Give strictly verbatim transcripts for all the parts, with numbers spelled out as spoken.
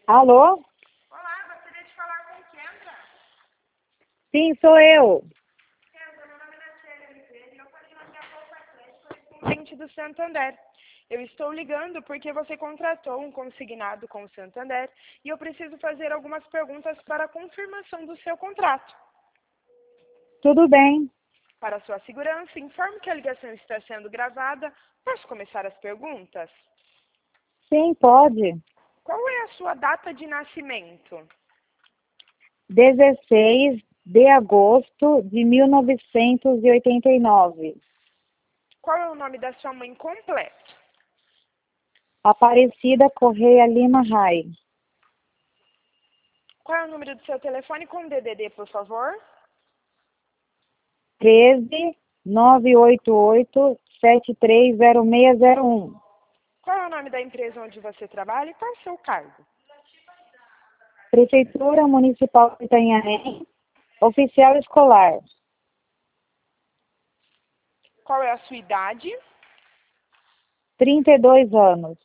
Alô? Olá, gostaria de falar com Kendra. Sim, sou eu. Kendra, meu nome é Célia Oliveira e eu continuo minha Bolsa Atlético correspondente do Santander. Eu estou ligando porque você contratou um consignado com o Santander e eu preciso fazer algumas perguntas para a confirmação do seu contrato. Tudo bem. Para sua segurança, informe que a ligação está sendo gravada. Posso começar as perguntas? Sim, pode. Qual é a sua data de nascimento? dezesseis de agosto de mil novecentos e oitenta e nove. Qual é o nome da sua mãe completo? Aparecida Correia Lima Rai. Qual é o número do seu telefone com D D D, por favor? treze, nove oito oito, sete três zero seis zero um. Qual é o nome da empresa onde você trabalha e qual é o seu cargo? Prefeitura Municipal de Itanhaém, oficial escolar. Qual é a sua idade? trinta e dois anos.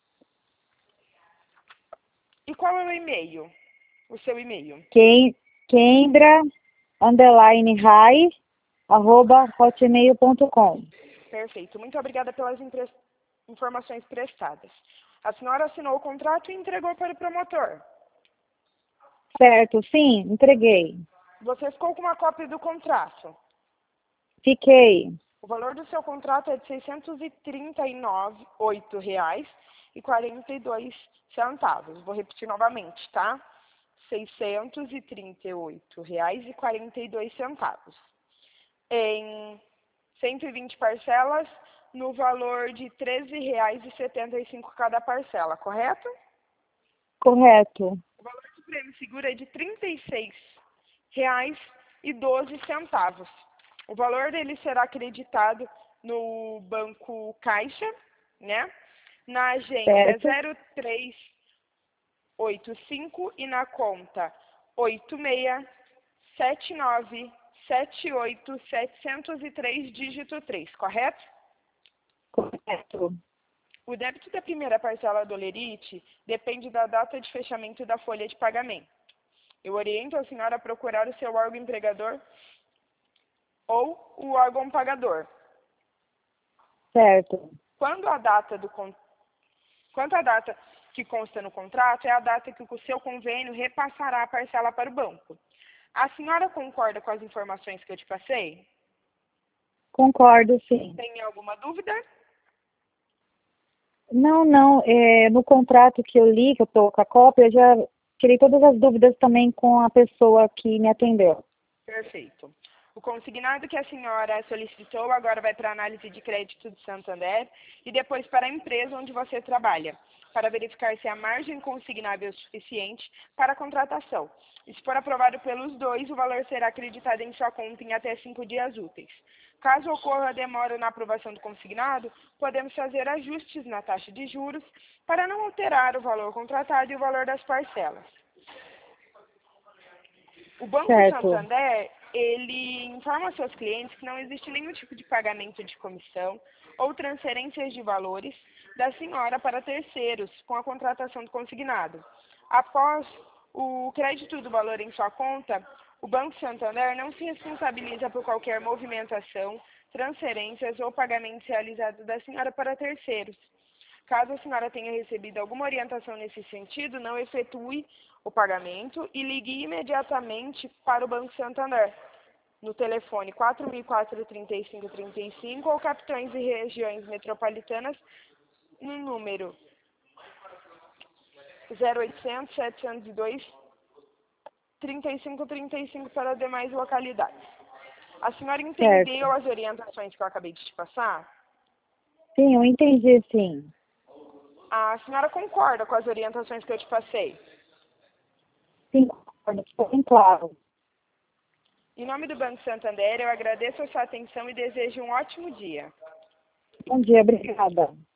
E qual é o e-mail? O seu e-mail? Ken- Kendra, underline Rai, arroba hotmail ponto com. Perfeito. Muito obrigada pelas impre- informações prestadas. A senhora assinou o contrato e entregou para o promotor. Certo, sim, entreguei. Você ficou com uma cópia do contrato. Fiquei. O valor do seu contrato é de seiscentos e trinta e oito reais e quarenta e dois centavos. Vou repetir novamente, tá? seiscentos e trinta e oito reais e quarenta e dois centavos. Em cento e vinte parcelas, no valor de treze reais e setenta e cinco cada parcela, correto? Correto. O valor do prêmio seguro é de trinta e seis reais e doze centavos. O valor dele será acreditado no Banco Caixa, né? Na agência Certo. zero três oito cinco e na conta oito seis sete nove sete oito setecentos e três, dígito três, correto? Correto. O débito da primeira parcela do Lerite depende da data de fechamento da folha de pagamento. Eu oriento a senhora a procurar o seu órgão empregador ou o órgão pagador. Certo. Quando a data do con- Quanto à data que consta no contrato, é a data que o seu convênio repassará a parcela para o banco. A senhora concorda com as informações que eu te passei? Concordo, sim. Tem alguma dúvida? Não, não. É, no contrato que eu li, que eu estou com a cópia, eu já tirei todas as dúvidas também com a pessoa que me atendeu. Perfeito. O consignado que a senhora solicitou agora vai para a análise de crédito do Santander e depois para a empresa onde você trabalha, para verificar se a margem consignável é suficiente para a contratação. E se for aprovado pelos dois, o valor será acreditado em sua conta em até cinco dias úteis. Caso ocorra demora na aprovação do consignado, podemos fazer ajustes na taxa de juros para não alterar o valor contratado e o valor das parcelas. O Banco Certo. Santander, ele informa aos seus clientes que não existe nenhum tipo de pagamento de comissão ou transferências de valores da senhora para terceiros com a contratação do consignado. Após o crédito do valor em sua conta, o Banco Santander não se responsabiliza por qualquer movimentação, transferências ou pagamentos realizados da senhora para terceiros. Caso a senhora tenha recebido alguma orientação nesse sentido, não efetue o pagamento e ligue imediatamente para o Banco Santander, no telefone quatro mil e quatro, trinta e cinco, trinta e cinco ou capitães e regiões metropolitanas no número zero oitocentos, setecentos e dois, trinta e cinco, trinta e cinco para demais localidades. A senhora entendeu Certo. as orientações que eu acabei de te passar? Sim, eu entendi, sim. A senhora concorda com as orientações que eu te passei? Sim, concordo. Ficou bem claro. Em nome do Banco Santander, eu agradeço a sua atenção e desejo um ótimo dia. Bom dia, obrigada.